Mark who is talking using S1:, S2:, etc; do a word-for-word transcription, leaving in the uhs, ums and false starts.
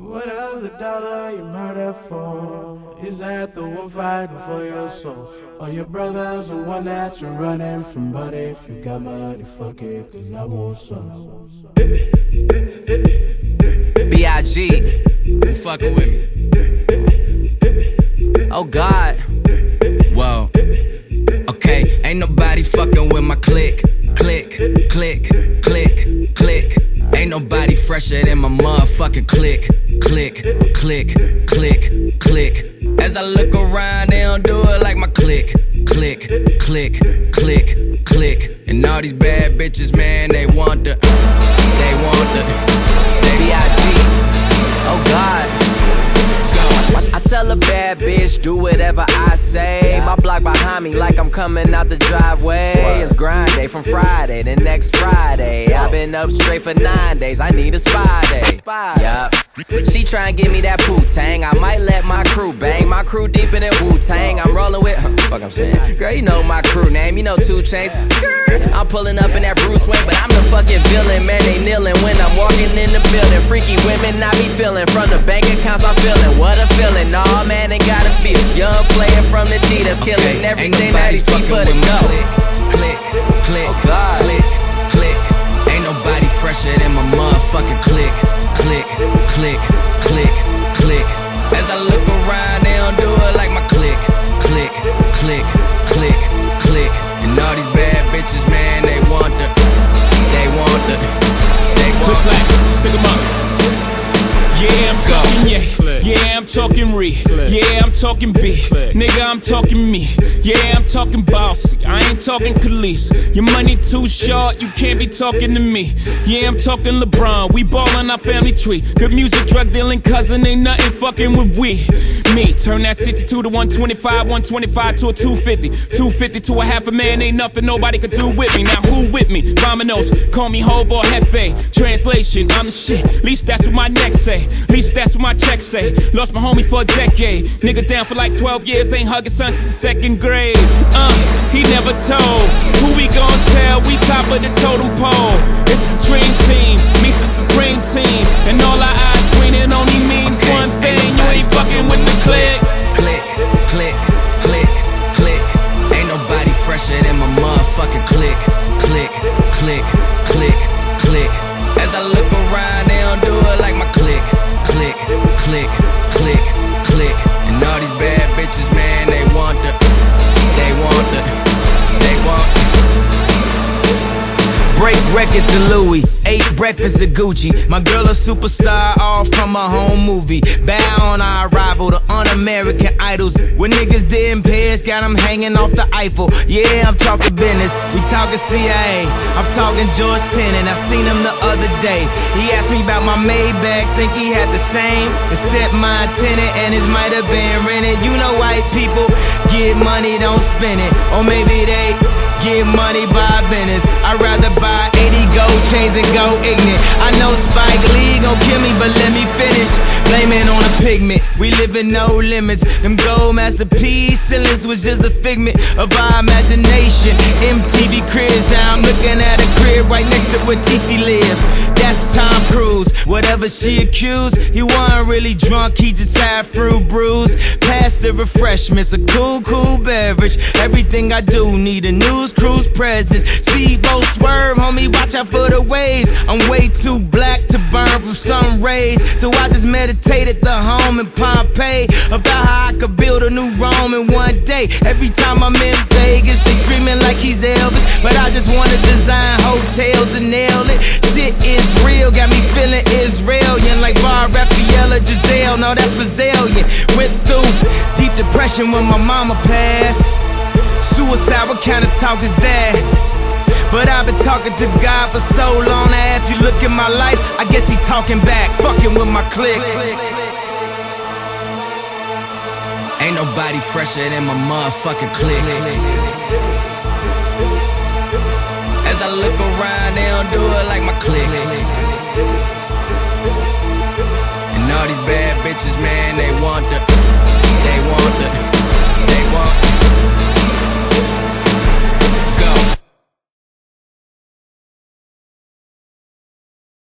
S1: Whatever the dollar you murder for, is that the one fighting for your soul? Or your brother's the one that you're running from? But if you got money, fuck it, cause I want some.
S2: B I G, you fucking with me. Oh God, whoa. Okay, ain't nobody fucking with my click. Click, click, click, click. Ain't nobody fresher than my motherfucking click. Click, click, click, click. As I look around, they don't do it like my click. Click, click, click, click. And all these bad bitches, man, they want the, they want the, B I G. Oh God. I tell a bad bitch, do whatever I say. My block behind me like I'm coming out the driveway. It's grind day from Friday to next Friday. I've been up straight for nine days, I need a spy day. Yup. She try and give me that Wu-Tang, I might let my crew bang. My crew deep in that Wu-Tang, I'm rolling with, huh, fuck I'm saying. Girl, you know my crew name, you know two Chainz. I'm pulling up in that Bruce Wayne, but I'm the fucking villain. Man, they kneeling when I'm walking in the building. Freaky women I be feeling, from the bank accounts I'm feeling. What a feeling, nah man, they gotta be a young player from the D that's killing okay. Everything that he see but it go. Click, click, click, oh click, click. Ain't nobody fresher than my motherfucking click. Click, click, click, click. As I look around, they don't do it like my click. Click, click, click, click. And all these bad bitches, man, they want the, they want the, they want
S3: click, clack, stick 'em up. Yeah, I'm talking yeah, yeah, I'm talking re, yeah, I'm talking B, nigga, I'm talking me, yeah, I'm talking bossy, I ain't talking Khalees. Your money too short, you can't be talking to me. Yeah, I'm talking LeBron, we ballin' our family tree. Good music, drug dealing, cousin, ain't nothing fucking with we. Me, turn that sixty-two to one twenty-five, one twenty-five to a two fifty, two fifty to a half a man, ain't nothing nobody could do with me. Now who with me? Vamanos, call me Hov or Hefe. Translation, I'm the shit, least that's what my neck say. Least that's what my check say. Lost my homie for a decade. Nigga down for like twelve years, ain't hugging son since the second grade. Uh, he never told. Who we gon' tell? We top of the totem pole. It's the dream team, meets the supreme team. And all our eyes green, it only means okay. one thing. You ain't fucking with the click.
S2: Click, click, click, click. Ain't nobody fresher than my motherfucking click. Click, click, click, click. As I look around, they don't do it like my click. Click, click, click, click. And all these bad bitches, man, they want the, they want the, they want break records to Louis, ate breakfast at Gucci. My girl a superstar, all from a home movie. Bow on our arrival to un-American idols. When niggas didn't pay us, got them hanging off the Eiffel. Yeah, I'm talking business, we talking C I A. I'm talking George Tenet, I seen him the other day. He asked me about my Maybach, think he had the same. Except my tenant and his might have been rented. You know white people get money, don't spend it. Or maybe they get money by business. I'd rather buy eighty gold chains and go ignorant. I know Spike Lee gon' kill me, but let me finish. Blame it on a pigment, we live in no limits. Them gold masterpiece ceilings was just a figment of our imagination. M T V cribs, now I'm looking at a crib right next to where T C lives. That's Tom Cruise, whatever she accused. He wasn't really drunk, he just had fruit brews. Pass the refreshments, a cool, cool beverage. Everything I do need a news cruise presence. Speedboat swerve, homie, watch out for the waves. I'm way too black to burn from sun rays, so I just meditated the home in Pompeii about how I could build a new Rome in one day. Every time I'm in Vegas, they screaming like he's Elvis, but I just wanna design hotels and nail it. Shit is real, got me feeling Israelian, like Bar Raphael or Giselle. No, that's Brazilian. Went through deep depression when my mama passed. Suicide, what kind of talk is that? But I've been talking to God for so long. Now if you look at my life, I guess he talking back, fucking with my clique. Ain't nobody fresher than my motherfucking clique. As I look around, they don't do it like my clique. And all these bad bitches, man, they want the,